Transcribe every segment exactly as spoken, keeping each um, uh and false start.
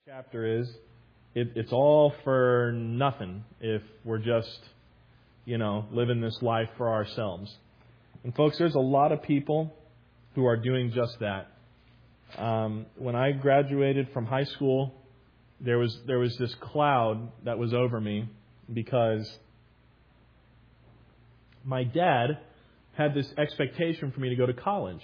chapter is, it, it's all for nothing if we're just, you know, living this life for ourselves. And folks, there's a lot of people who are doing just that. Um, when I graduated from high school, there was there was this cloud that was over me because my dad had this expectation for me to go to college.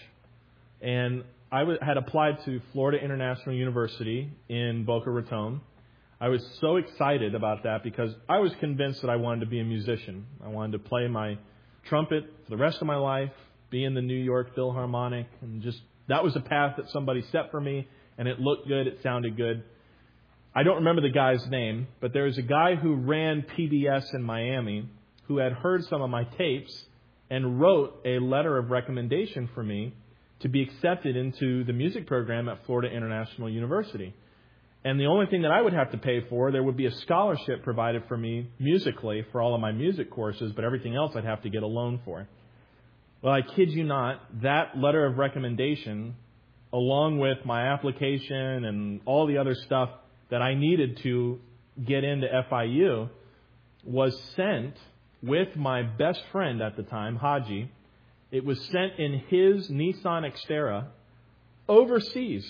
And I w- had applied to Florida International University in Boca Raton. I was so excited about that because I was convinced that I wanted to be a musician. I wanted to play my trumpet for the rest of my life, be in the New York Philharmonic, and just that was a path that somebody set for me, and it looked good, it sounded good. I don't remember the guy's name, but there was a guy who ran P B S in Miami who had heard some of my tapes and wrote a letter of recommendation for me to be accepted into the music program at Florida International University. And the only thing that I would have to pay for, there would be a scholarship provided for me musically for all of my music courses, but everything else I'd have to get a loan for. Well, I kid you not, that letter of recommendation, along with my application and all the other stuff that I needed to get into F I U, was sent with my best friend at the time, Haji. It was sent in his Nissan Xterra overseas.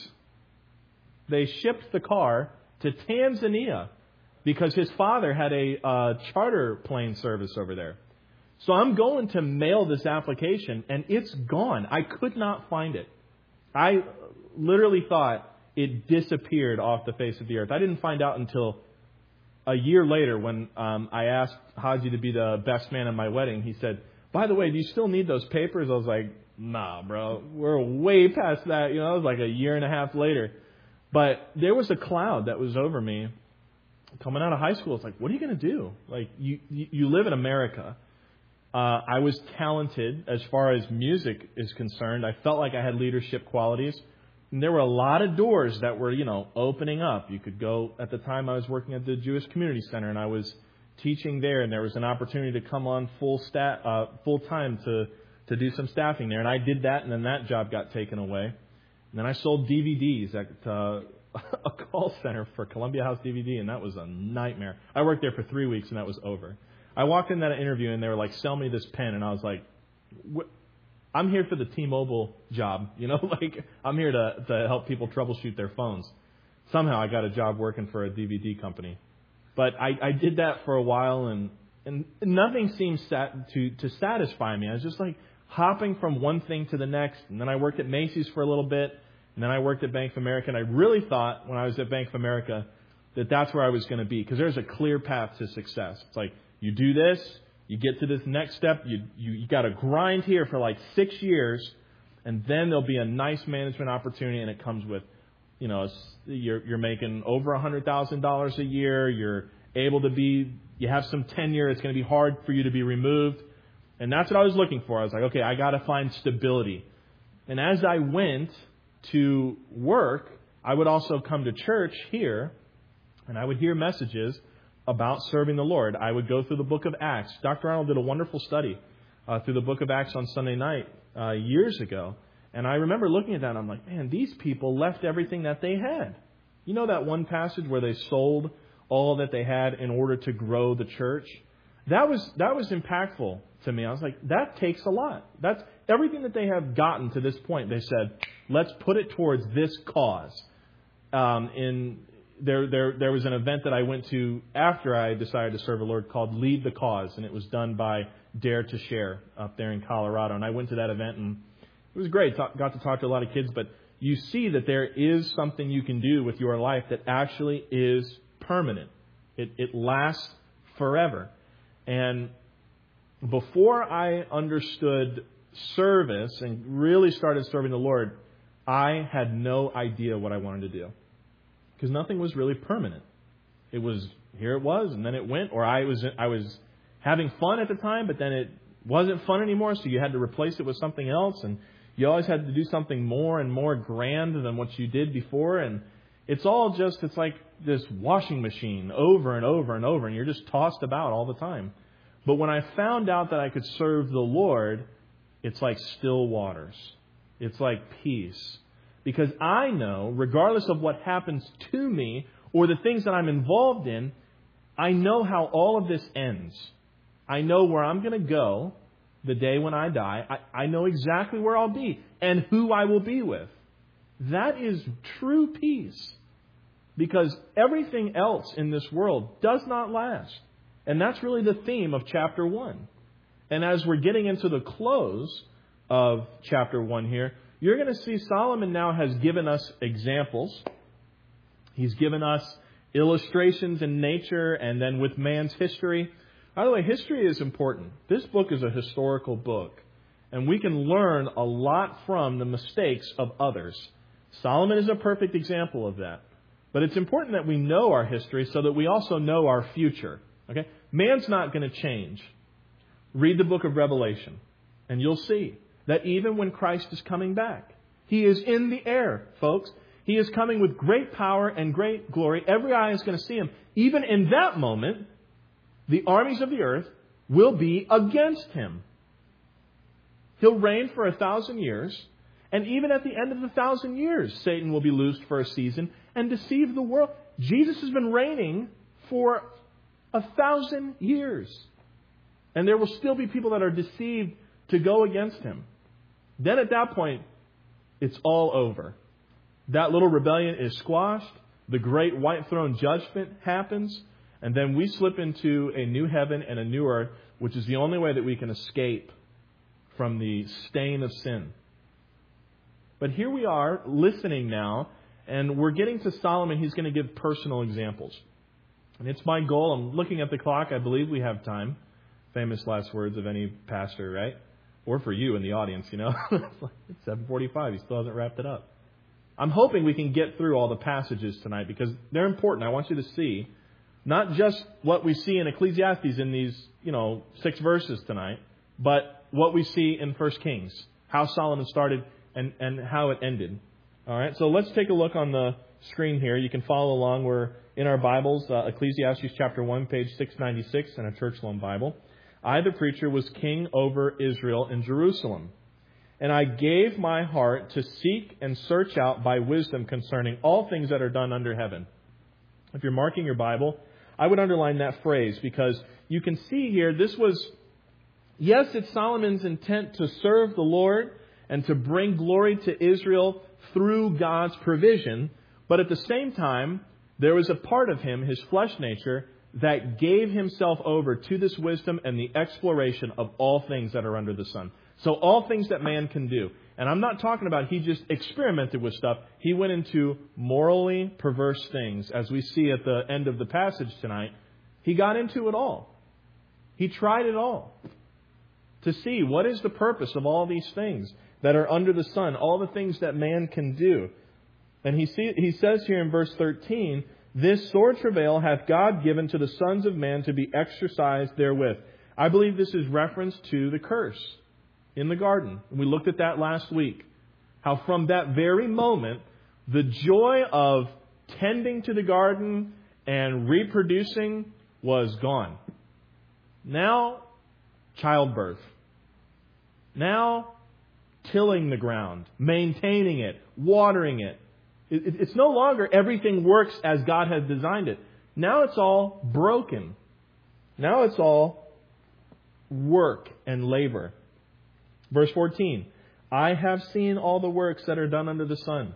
They shipped the car to Tanzania because his father had a uh, charter plane service over there. So I'm going to mail this application, and it's gone. I could not find it. I literally thought it disappeared off the face of the earth. I didn't find out until a year later when um, I asked Haji to be the best man at my wedding. He said, "By the way, do you still need those papers?" I was like, "Nah, bro. We're way past that." You know, it was like a year and a half later. But there was a cloud that was over me coming out of high school. It's like, what are you going to do? Like, you, you, you live in America. Uh, I was talented as far as music is concerned. I felt like I had leadership qualities. And there were a lot of doors that were, you know, opening up. You could go, at the time I was working at the Jewish Community Center, and I was teaching there, and there was an opportunity to come on full stat, uh, full time to, to do some staffing there. And I did that, and then that job got taken away. And then I sold D V Ds at uh, a call center for Columbia House D V D, and that was a nightmare. I worked there for three weeks, and that was over. I walked in that interview, and they were like, "Sell me this pen," and I was like, "I'm here for the T-Mobile job, you know, like I'm here to to help people troubleshoot their phones." Somehow I got a job working for a D V D company, but I, I did that for a while, and and nothing seemed sat, to to satisfy me. I was just like hopping from one thing to the next, and then I worked at Macy's for a little bit. And then I worked at Bank of America, and I really thought when I was at Bank of America that that's where I was going to be because there's a clear path to success. It's like you do this, you get to this next step, you you, you got to grind here for like six years, and then there'll be a nice management opportunity, and it comes with, you know, you're you're making over one hundred thousand dollars a year, you're able to be, you have some tenure, it's going to be hard for you to be removed, and that's what I was looking for. I was like, okay, I got to find stability. And as I went to work, I would also come to church here, and I would hear messages about serving the Lord. I would go through the book of Acts. Doctor Arnold did a wonderful study uh, through the book of Acts on Sunday night uh, years ago. And I remember looking at that, and I'm like, man, these people left everything that they had. You know that one passage where they sold all that they had in order to grow the church? That was that was impactful to me. I was like, that takes a lot. That's everything that they have gotten to this point. They said, let's put it towards this cause. Um, in there, there, there was an event that I went to after I decided to serve the Lord called Lead the Cause, and it was done by Dare to Share up there in Colorado. And I went to that event, and it was great. Talk, got to talk to a lot of kids, but you see that there is something you can do with your life that actually is permanent. It, it lasts forever. And before I understood service and really started serving the Lord, I had no idea what I wanted to do because nothing was really permanent. It was here it was, and then it went, or I was I was having fun at the time, but then it wasn't fun anymore, so you had to replace it with something else, and you always had to do something more and more grand than what you did before, and it's all just, it's like this washing machine over and over and over, and you're just tossed about all the time. But when I found out that I could serve the Lord, it's like still waters. It's like peace. Because I know, regardless of what happens to me or the things that I'm involved in, I know how all of this ends. I know where I'm going to go the day when I die. I, I know exactly where I'll be and who I will be with. That is true peace. Because everything else in this world does not last. And that's really the theme of chapter one. And as we're getting into the close of chapter one here, you're going to see Solomon now has given us examples. He's given us illustrations in nature and then with man's history. By the way, history is important. This book is a historical book. And we can learn a lot from the mistakes of others. Solomon is a perfect example of that. But it's important that we know our history so that we also know our future. Okay? Man's not going to change. Read the book of Revelation, and you'll see that even when Christ is coming back, He is in the air, folks. He is coming with great power and great glory. Every eye is going to see Him. Even in that moment, the armies of the earth will be against Him. He'll reign for a thousand years. And even at the end of the thousand years, Satan will be loosed for a season and deceive the world. Jesus has been reigning for a thousand years. And there will still be people that are deceived to go against Him. Then at that point, it's all over. That little rebellion is squashed. The great white throne judgment happens. And then we slip into a new heaven and a new earth, which is the only way that we can escape from the stain of sin. But here we are listening now, and we're getting to Solomon. He's going to give personal examples. And it's my goal. I'm looking at the clock. I believe we have time. Famous last words of any pastor, right? Or for you in the audience, you know. It's seven forty-five. He still hasn't wrapped it up. I'm hoping we can get through all the passages tonight because they're important. I want you to see not just what we see in Ecclesiastes in these, you know, six verses tonight, but what we see in First Kings, how Solomon started and, and how it ended. All right, so let's take a look on the screen here. You can follow along. We're in our Bibles, uh, Ecclesiastes chapter one, page six ninety-six in a Church Loan Bible. I, the preacher, was king over Israel in Jerusalem. And I gave my heart to seek and search out by wisdom concerning all things that are done under heaven. If you're marking your Bible, I would underline that phrase because you can see here this was, yes, it's Solomon's intent to serve the Lord and to bring glory to Israel through God's provision. But at the same time, there was a part of him, his flesh nature, that gave himself over to this wisdom and the exploration of all things that are under the sun. So all things that man can do. And I'm not talking about he just experimented with stuff. He went into morally perverse things. As we see at the end of the passage tonight, he got into it all. He tried it all to see what is the purpose of all these things that are under the sun, all the things that man can do. And he see, he says here in verse thirteen, this sore travail hath God given to the sons of man to be exercised therewith. I believe this is reference to the curse in the garden. We looked at that last week. How from that very moment, the joy of tending to the garden and reproducing was gone. Now, childbirth. Now, tilling the ground, maintaining it, watering it. It's no longer everything works as God has designed it. Now it's all broken. Now it's all work and labor. Verse fourteen, I have seen all the works that are done under the sun.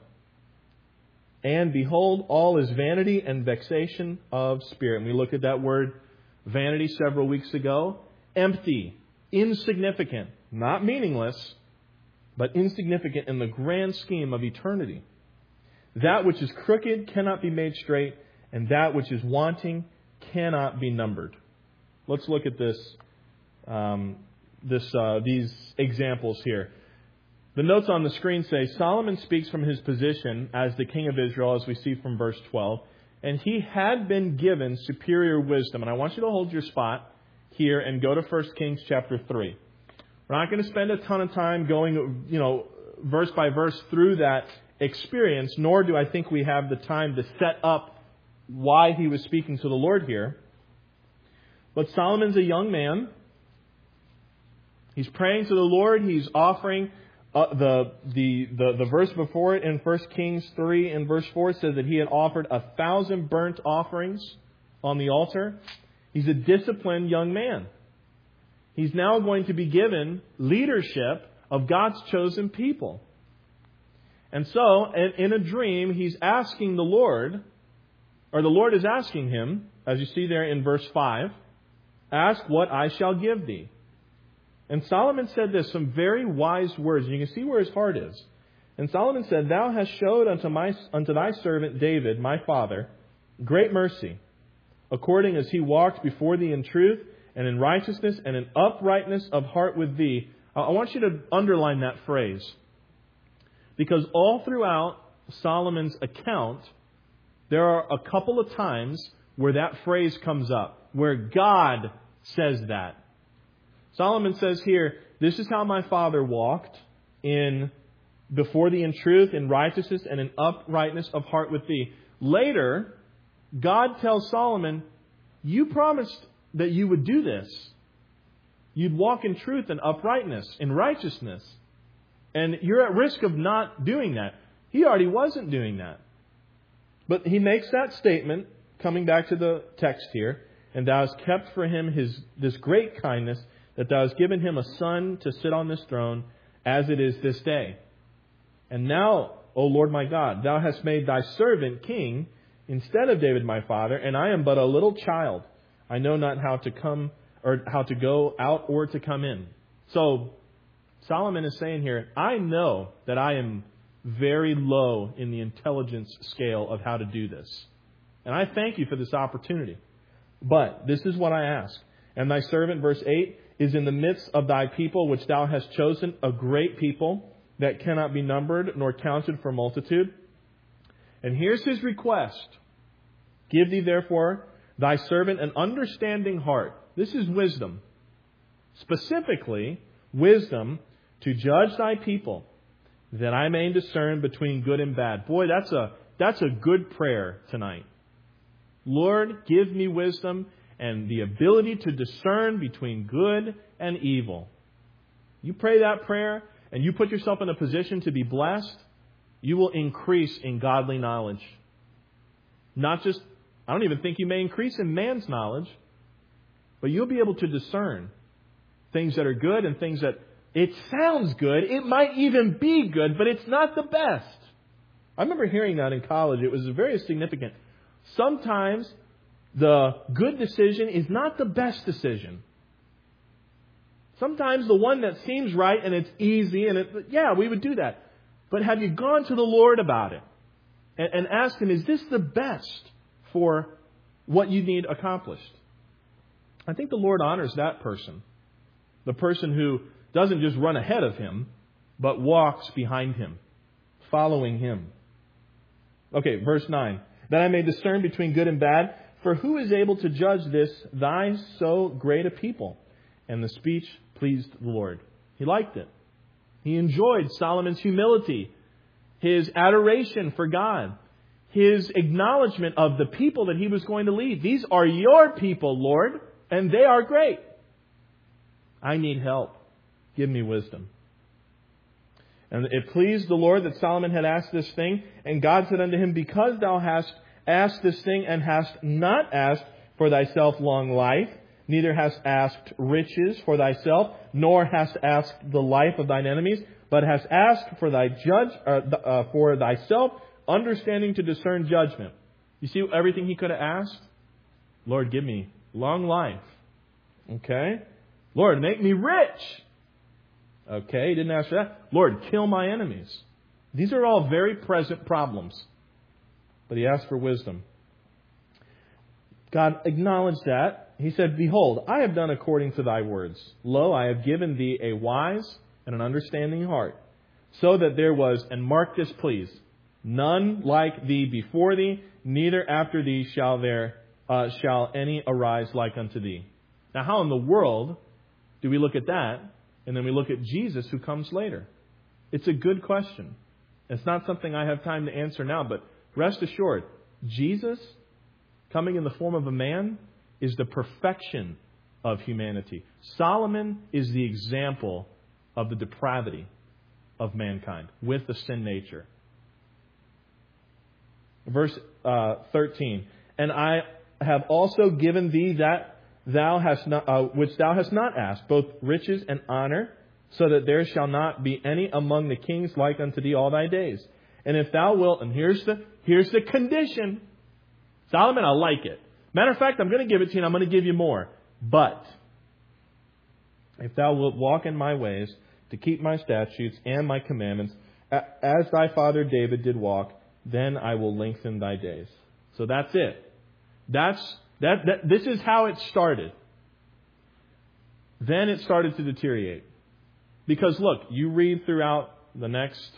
And behold, all is vanity and vexation of spirit. And we looked at that word vanity several weeks ago. Empty, insignificant, not meaningless, but insignificant in the grand scheme of eternity. That which is crooked cannot be made straight, and that which is wanting cannot be numbered. Let's look at this, um, this, uh, these examples here. The notes on the screen say, Solomon speaks from his position as the king of Israel, as we see from verse twelve, and he had been given superior wisdom. And I want you to hold your spot here and go to First Kings chapter three. We're not going to spend a ton of time going, you know, verse by verse through that experience, nor do I think we have the time to set up why he was speaking to the Lord here. But Solomon's a young man. He's praying to the Lord. He's offering uh, the, the, the, the verse before it in First Kings three and verse four says that he had offered a thousand burnt offerings on the altar. He's a disciplined young man. He's now going to be given leadership of God's chosen people. And so, in, in a dream, he's asking the Lord, or the Lord is asking him, as you see there in verse five, ask what I shall give thee. And Solomon said this, some very wise words. And you can see where his heart is. And Solomon said, Thou hast showed unto my unto thy servant David, my father, great mercy, according as he walked before thee in truth and in righteousness and in uprightness of heart with thee. I want you to underline that phrase. Because all throughout Solomon's account, there are a couple of times where that phrase comes up, where God says that. Solomon says here, this is how my father walked in before thee in truth, in righteousness, and in uprightness of heart with thee. Later, God tells Solomon, you promised that you would do this. You'd walk in truth and uprightness, in righteousness. And you're at risk of not doing that. He already wasn't doing that. But he makes that statement, coming back to the text here, and thou hast kept for him his this great kindness, that thou hast given him a son to sit on this throne, as it is this day. And now, O Lord my God, thou hast made thy servant king instead of David my father, and I am but a little child. I know not how to come or how to go out or to come in. So Solomon is saying here, I know that I am very low in the intelligence scale of how to do this. And I thank you for this opportunity. But this is what I ask. And thy servant, verse eight, is in the midst of thy people, which thou hast chosen, a great people that cannot be numbered nor counted for multitude. And here's his request. Give thee therefore thy servant an understanding heart. This is wisdom. Specifically, wisdom to judge thy people, that I may discern between good and bad. Boy, that's a that's a good prayer tonight. Lord, give me wisdom and the ability to discern between good and evil. You pray that prayer and you put yourself in a position to be blessed, you will increase in godly knowledge. Not just, I don't even think you may increase in man's knowledge, but you'll be able to discern things that are good and things that it sounds good. It might even be good, but it's not the best. I remember hearing that in college. It was very significant. Sometimes the good decision is not the best decision. Sometimes the one that seems right and it's easy and it, yeah, we would do that. But have you gone to the Lord about it and, and asked Him, is this the best for what you need accomplished? I think the Lord honors that person. The person who doesn't just run ahead of Him, but walks behind Him, following Him. Okay, verse nine. That I may discern between good and bad, for who is able to judge this, thy so great a people? And the speech pleased the Lord. He liked it. He enjoyed Solomon's humility, his adoration for God, his acknowledgement of the people that he was going to lead. These are your people, Lord, and they are great. I need help. Give me wisdom. And it pleased the Lord that Solomon had asked this thing. And God said unto him, because thou hast asked this thing and hast not asked for thyself long life, neither hast asked riches for thyself, nor hast asked the life of thine enemies, but hast asked for thy judge uh, uh, for thyself understanding to discern judgment. You see everything he could have asked? Lord, give me long life. Okay? Lord, make me rich. Okay, he didn't ask for that. Lord, kill my enemies. These are all very present problems. But he asked for wisdom. God acknowledged that. He said, behold, I have done according to thy words. Lo, I have given thee a wise and an understanding heart, so that there was, and mark this please, none like thee before thee, neither after thee shall there uh, shall any arise like unto thee. Now, how in the world do we look at that, and then we look at Jesus who comes later? It's a good question. It's not something I have time to answer now, but rest assured, Jesus coming in the form of a man is the perfection of humanity. Solomon is the example of the depravity. of mankind, with the sin nature. Verse uh, thirteen, and I have also given thee that thou hast not, uh, which thou hast not asked, both riches and honor, so that there shall not be any among the kings like unto thee all thy days. And if thou wilt, and here's the here's the condition, Solomon, I like it. Matter of fact, I'm going to give it to you, and I'm going to give you more. But if thou wilt walk in my ways, to keep my statutes and my commandments, as thy father David did walk, then I will lengthen thy days. So that's it. That's that. that this is how it started. Then it started to deteriorate. Because look, you read throughout the next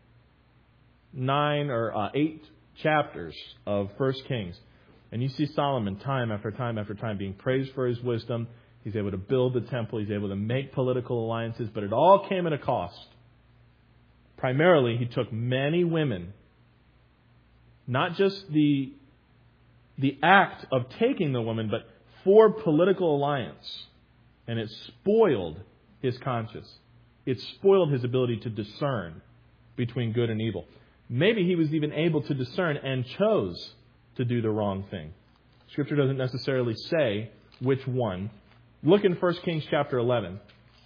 nine or uh, eight chapters of First Kings, and you see Solomon time after time after time being praised for his wisdom. He's able to build the temple. He's able to make political alliances. But it all came at a cost. Primarily, he took many women. Not just the, the act of taking the woman, but for political alliance. And it spoiled his conscience. It spoiled his ability to discern between good and evil. Maybe he was even able to discern and chose to do the wrong thing. Scripture doesn't necessarily say which one. Look in First Kings chapter eleven.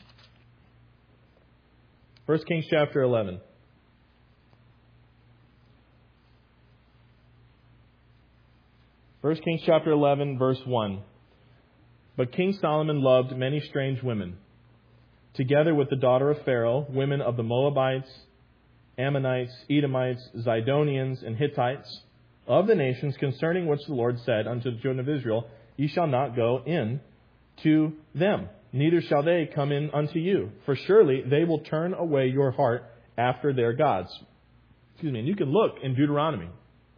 First Kings chapter eleven. First Kings chapter eleven, verse one. But King Solomon loved many strange women, together with the daughter of Pharaoh, women of the Moabites, Ammonites, Edomites, Zidonians, and Hittites, of the nations concerning which the Lord said unto the children of Israel, Ye shall not go in to them, neither shall they come in unto you. For surely they will turn away your heart after their gods. Excuse me. And you can look in Deuteronomy.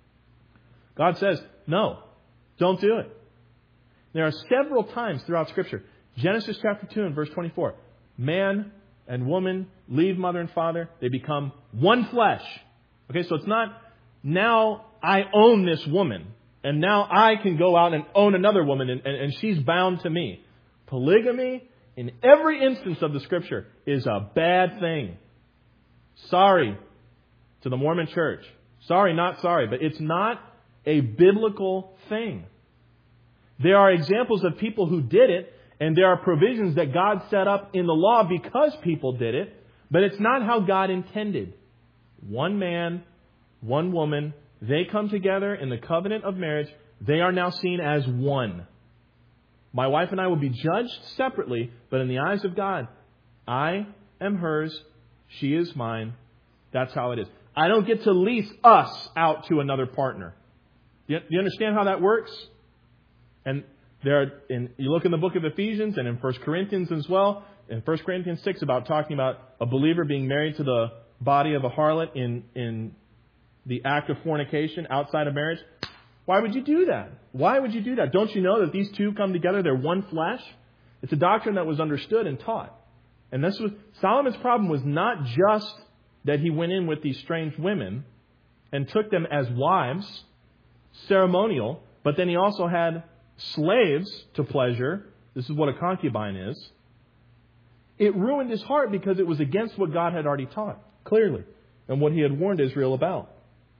God says, no, don't do it. There are several times throughout Scripture. Genesis chapter two and verse twenty-four. Man and woman leave mother and father. They become one flesh. Okay, so it's not now I own this woman. And now I can go out and own another woman and, and, and she's bound to me. Polygamy, in every instance of the Scripture, is a bad thing. Sorry to the Mormon Church. Sorry, not sorry, but it's not a biblical thing. There are examples of people who did it, and there are provisions that God set up in the law because people did it, but it's not how God intended. One man, one woman, they come together in the covenant of marriage. They are now seen as one. My wife and I will be judged separately, but in the eyes of God, I am hers, she is mine. That's how it is. I don't get to lease us out to another partner. Do you, do you understand how that works? And there, are, in, you look in the book of Ephesians and in First Corinthians as well, in First Corinthians six, about talking about a believer being married to the body of a harlot in, in the act of fornication outside of marriage. Why would you do that? Why would you do that? Don't you know that these two come together? They're one flesh. It's a doctrine that was understood and taught. And this was Solomon's problem was not just that he went in with these strange women and took them as wives, ceremonial, but then he also had slaves to pleasure. This is what a concubine is. It ruined his heart because it was against what God had already taught, clearly, and what he had warned Israel about.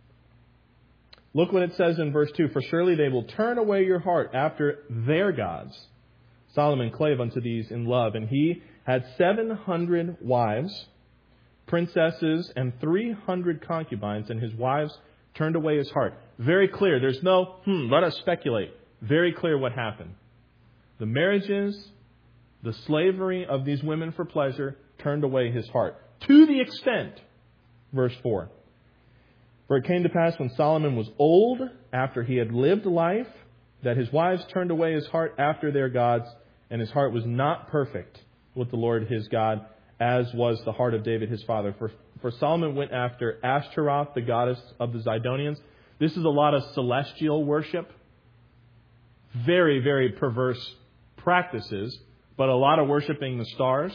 Look what it says in verse two. For surely they will turn away your heart after their gods. Solomon clave unto these in love, and he had seven hundred wives, princesses, and three hundred concubines, and his wives turned away his heart. Very clear. There's no, hmm, let us speculate. Very clear what happened. The marriages, the slavery of these women for pleasure turned away his heart. To the extent, verse four, for it came to pass when Solomon was old, after he had lived life, that his wives turned away his heart after their gods, and his heart was not perfect with the Lord his God, as was the heart of David his father. For, for Solomon went after Ashtaroth, the goddess of the Zidonians. This is a lot of celestial worship. Very, very perverse practices, but a lot of worshiping the stars.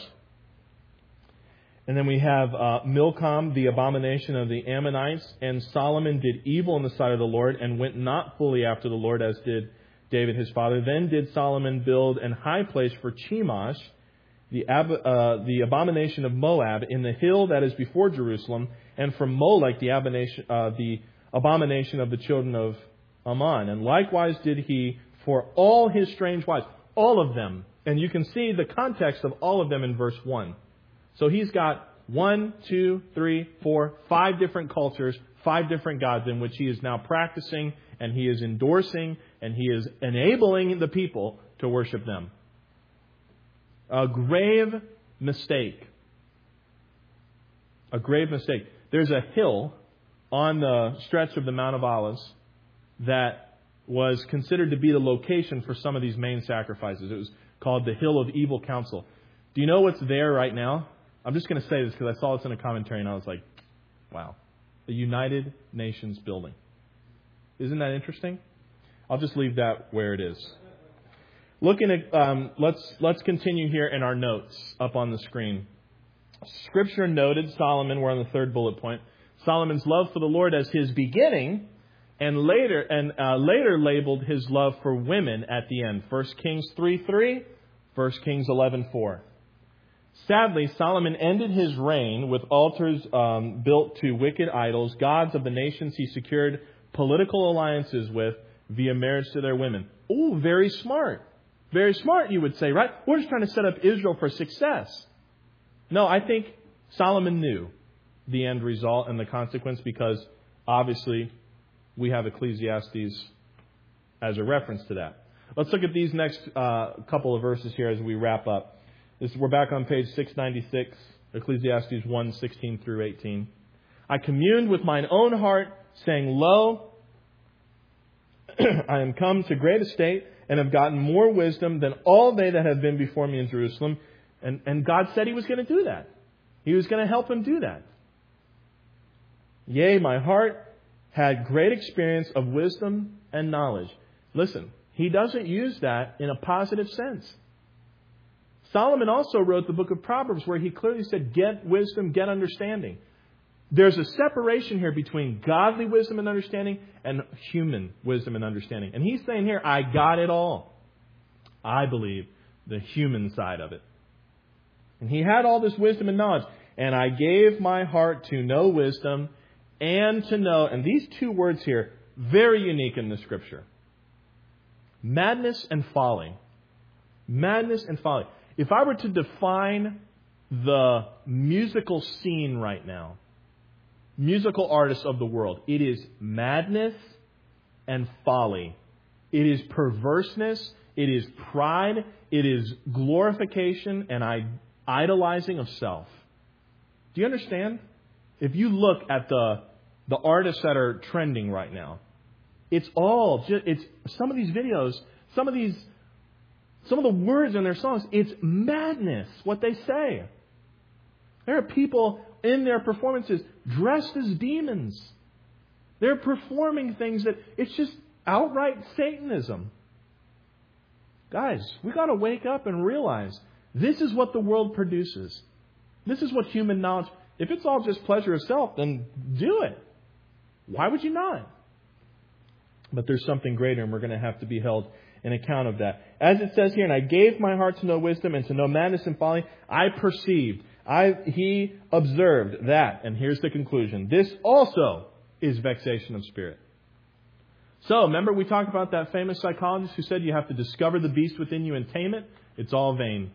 And then we have uh, Milcom, the abomination of the Ammonites. And Solomon did evil in the sight of the Lord and went not fully after the Lord, as did David his father. Then did Solomon build an high place for Chemosh the, ab, uh, the abomination of Moab in the hill that is before Jerusalem, and from Molech the abomination, uh, the abomination of the children of Ammon. And likewise did he for all his strange wives, all of them. And you can see the context of all of them in verse one. So he's got one, two, three, four, five different cultures, five different gods in which he is now practicing, and he is endorsing, and he is enabling the people to worship them. A grave mistake. A grave mistake. There's a hill on the stretch of the Mount of Olives that was considered to be the location for some of these main sacrifices. It was called the Hill of Evil Counsel. Do you know what's there right now? I'm just going to say this because I saw this in a commentary and I was like, wow. The United Nations building. Isn't that interesting? I'll just leave that where it is. Looking at, um, let's let's continue here in our notes up on the screen. Scripture noted Solomon. We're on the third bullet point. Solomon's love for the Lord as his beginning, and later and uh, later labeled his love for women at the end. First Kings three three, First Kings eleven four. Sadly, Solomon ended his reign with altars um, built to wicked idols, gods of the nations he secured political alliances with via marriage to their women. Ooh, very smart. Very smart, you would say, right? We're just trying to set up Israel for success. No, I think Solomon knew the end result and the consequence because obviously we have Ecclesiastes as a reference to that. Let's look at these next uh, couple of verses here as we wrap up. This, we're back on page six ninety-six, Ecclesiastes one sixteen through eighteen. I communed with mine own heart, saying, Lo, I am come to great estate, and have gotten more wisdom than all they that have been before me in Jerusalem. And, and God said He was going to do that. He was going to help him do that. Yea, my heart had great experience of wisdom and knowledge. Listen, he doesn't use that in a positive sense. Solomon also wrote the book of Proverbs where he clearly said, get wisdom, get understanding. There's a separation here between godly wisdom and understanding and human wisdom and understanding. And he's saying here, I got it all. I believe the human side of it. And he had all this wisdom and knowledge. And I gave my heart to know wisdom and to know, and these two words here, very unique in the Scripture. Madness and folly. Madness and folly. If I were to define the musical scene right now, musical artists of the world, it is madness and folly. It is perverseness. It is pride. It is glorification and idolizing of self. Do you understand? If you look at the the artists that are trending right now, it's all just, it's some of these videos, some of these, some of the words in their songs. It's madness what they say. There are people in their performances dressed as demons. They're performing things that it's just outright Satanism. Guys, we got to wake up and realize this is what the world produces. This is what human knowledge. If it's all just pleasure of self, then do it. Why would you not? But there's something greater, and we're going to have to be held in account of that. As it says here, and I gave my heart to know wisdom and to know madness and folly. I perceived. I he observed that. And here's the conclusion. This also is vexation of spirit. So, remember we talked about that famous psychologist who said you have to discover the beast within you and tame it? It's all vain.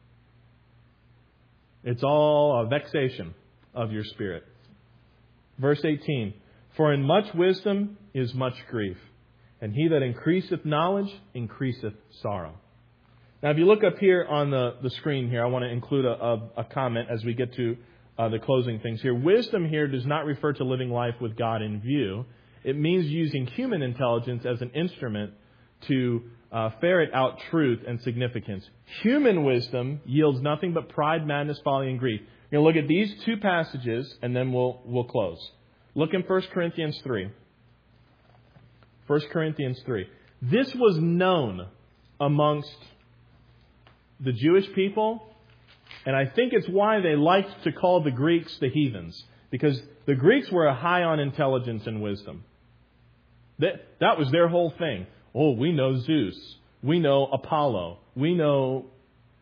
It's all a vexation of your spirit. Verse eighteen. For in much wisdom is much grief, and he that increaseth knowledge increaseth sorrow. Now, if you look up here on the, the screen here, I want to include a, a, a comment as we get to uh, the closing things here. Wisdom here does not refer to living life with God in view. It means using human intelligence as an instrument to uh, ferret out truth and significance. Human wisdom yields nothing but pride, madness, folly, and grief. You're going to look at these two passages, and then we'll we'll close. Look in First Corinthians three. First Corinthians three. This was known amongst the Jewish people, and I think it's why they liked to call the Greeks the heathens, because the Greeks were high on intelligence and wisdom. That, that was their whole thing. Oh, we know Zeus. We know Apollo. We know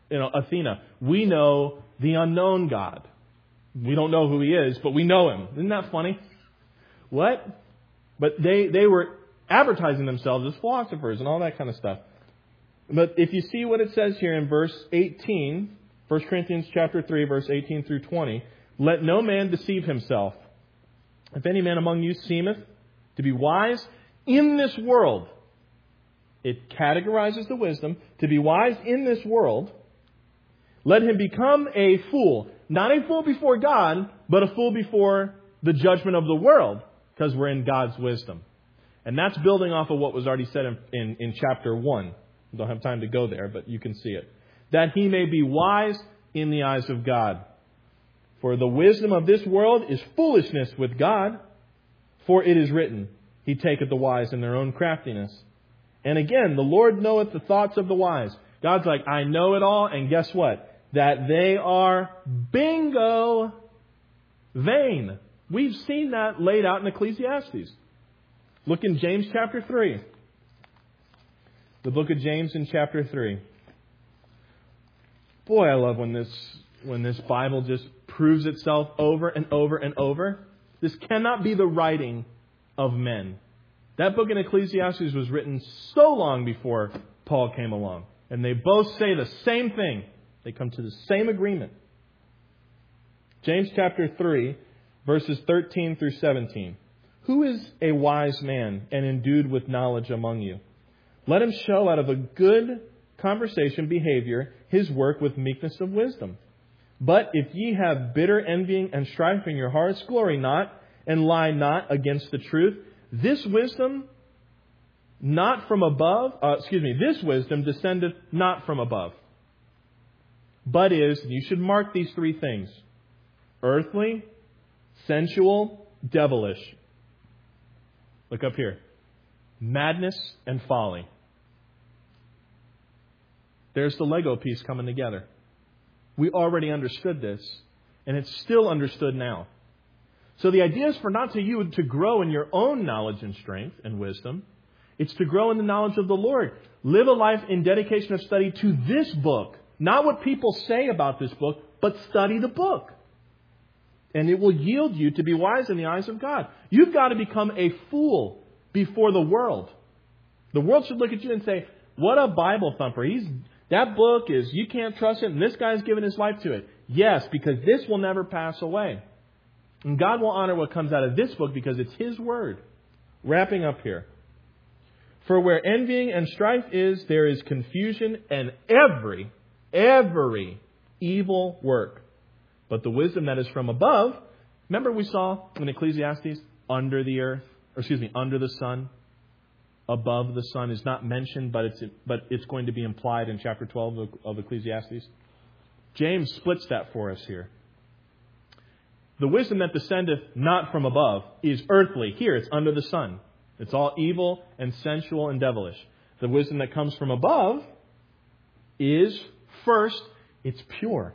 you know, Athena. We know the unknown God. We don't know who he is, but we know him. Isn't that funny? What? But they, they were advertising themselves as philosophers and all that kind of stuff. But if you see what it says here in verse eighteen, First Corinthians chapter three, verse eighteen through twenty, let no man deceive himself. If any man among you seemeth to be wise in this world, it categorizes the wisdom, to be wise in this world, let him become a fool. Not a fool before God, but a fool before the judgment of the world, because we're in God's wisdom. And that's building off of what was already said in, in, in chapter one. We don't have time to go there, but you can see it. That he may be wise in the eyes of God. For the wisdom of this world is foolishness with God. For it is written, He taketh the wise in their own craftiness. And again, the Lord knoweth the thoughts of the wise. God's like, I know it all, and guess what? That they are bingo vain. We've seen that laid out in Ecclesiastes. Look in James chapter three. The book of James in chapter three. Boy, I love when this when this Bible just proves itself over and over and over. This cannot be the writing of men. That book in Ecclesiastes was written so long before Paul came along. And they both say the same thing. They come to the same agreement. James chapter three, verses thirteen through seventeen. Who is a wise man and endued with knowledge among you? Let him show out of a good conversation behavior his work with meekness of wisdom. But if ye have bitter envying and strife in your hearts, glory not, and lie not against the truth. This wisdom not from above, uh, excuse me, this wisdom descendeth not from above, but is, and you should mark these three things, earthly, sensual, devilish. Look up here. Madness and folly. There's the Lego piece coming together. We already understood this, and it's still understood now. So the idea is for not to you to grow in your own knowledge and strength and wisdom. It's to grow in the knowledge of the Lord. Live a life in dedication of study to this book. Not what people say about this book, but study the book. And it will yield you to be wise in the eyes of God. You've got to become a fool before the world. The world should look at you and say, what a Bible thumper. He's That book is, you can't trust it, and this guy's given his life to it. Yes, because this will never pass away. And God will honor what comes out of this book because it's His Word. Wrapping up here. For where envying and strife is, there is confusion and every, every evil work. But the wisdom that is from above, remember we saw in Ecclesiastes, under the earth, or excuse me, under the sun, above the sun is not mentioned, but it's but it's going to be implied in chapter twelve of, of Ecclesiastes. James splits that for us here. The wisdom that descendeth not from above is earthly. Here, it's under the sun. It's all evil and sensual and devilish. The wisdom that comes from above is, first, it's pure.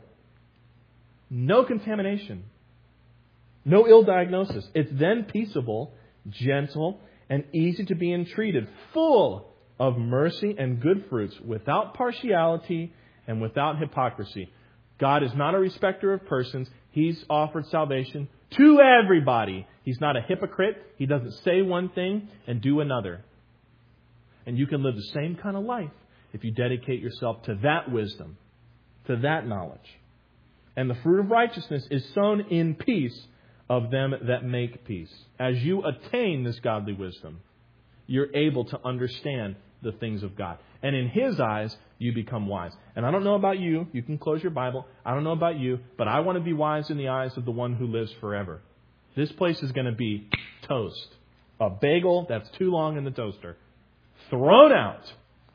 No contamination. No ill diagnosis. It's then peaceable, gentle, and easy to be entreated, full of mercy and good fruits, without partiality and without hypocrisy. God is not a respecter of persons. He's offered salvation to everybody. He's not a hypocrite. He doesn't say one thing and do another. And you can live the same kind of life if you dedicate yourself to that wisdom, to that knowledge. And the fruit of righteousness is sown in peace of them that make peace. As you attain this godly wisdom, you're able to understand the things of God. And in His eyes, you become wise. And I don't know about you. You can close your Bible. I don't know about you. But I want to be wise in the eyes of the one who lives forever. This place is going to be toast. A bagel that's too long in the toaster. Thrown out.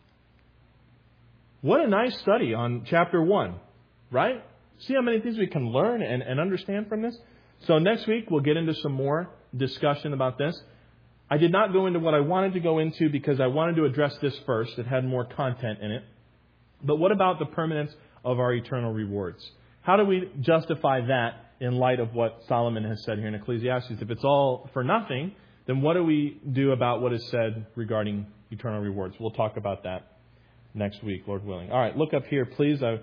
What a nice study on chapter one. Right? See how many things we can learn and, and understand from this? So next week, we'll get into some more discussion about this. I did not go into what I wanted to go into because I wanted to address this first. It had more content in it. But what about the permanence of our eternal rewards? How do we justify that in light of what Solomon has said here in Ecclesiastes? If it's all for nothing, then what do we do about what is said regarding eternal rewards? We'll talk about that next week, Lord willing. All right, look up here, please. I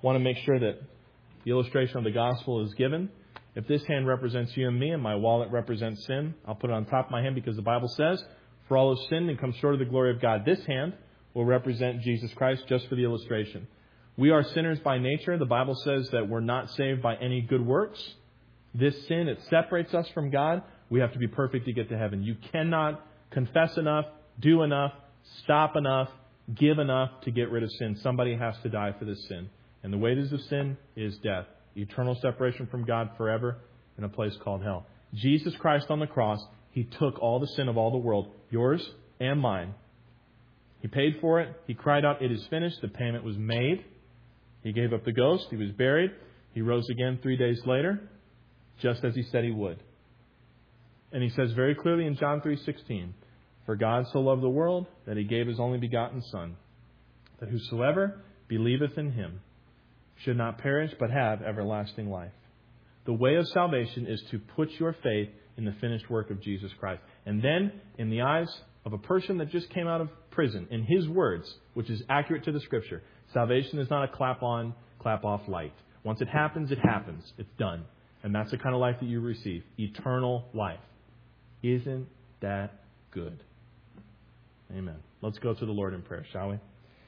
want to make sure that the illustration of the gospel is given. If this hand represents you and me and my wallet represents sin, I'll put it on top of my hand because the Bible says, for all have sinned and come short of the glory of God. This hand will represent Jesus Christ, just for the illustration. We are sinners by nature. The Bible says that we're not saved by any good works. This sin, it separates us from God. We have to be perfect to get to heaven. You cannot confess enough, do enough, stop enough, give enough to get rid of sin. Somebody has to die for this sin. And the wages of sin is death. Eternal separation from God forever in a place called hell. Jesus Christ on the cross, He took all the sin of all the world, yours and mine. He paid for it. He cried out, it is finished. The payment was made. He gave up the ghost. He was buried. He rose again three days later, just as He said He would. And He says very clearly in John three sixteen, for God so loved the world that He gave His only begotten Son, that whosoever believeth in Him should not perish but have everlasting life. The way of salvation is to put your faith in the finished work of Jesus Christ. And then, in the eyes of a person that just came out of prison, in His words, which is accurate to the Scripture, salvation is not a clap-on, clap-off light. Once it happens, it happens. It's done. And that's the kind of life that you receive. Eternal life. Isn't that good? Amen. Let's go to the Lord in prayer, shall we?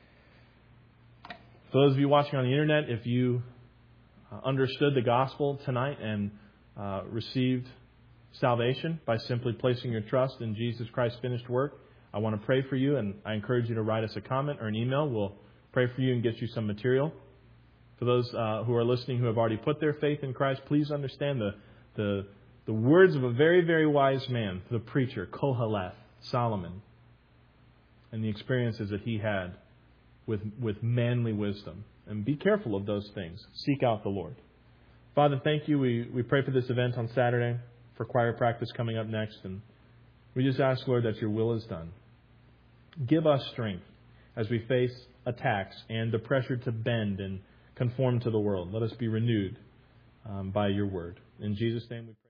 For those of you watching on the internet, if you understood the gospel tonight and uh, received salvation by simply placing your trust in Jesus Christ's finished work, I want to pray for you, and I encourage you to write us a comment or an email. We'll pray for you and get you some material. For those uh, who are listening who have already put their faith in Christ, please understand the, the, the words of a very, very wise man, the preacher, Koheleth, Solomon, and the experiences that he had with, with manly wisdom. And be careful of those things. Seek out the Lord. Father, thank you. We, we pray for this event on Saturday, for choir practice coming up next. And we just ask, Lord, that your will is done. Give us strength as we face attacks and the pressure to bend and conform to the world. Let us be renewed um, by your word. In Jesus' name we pray.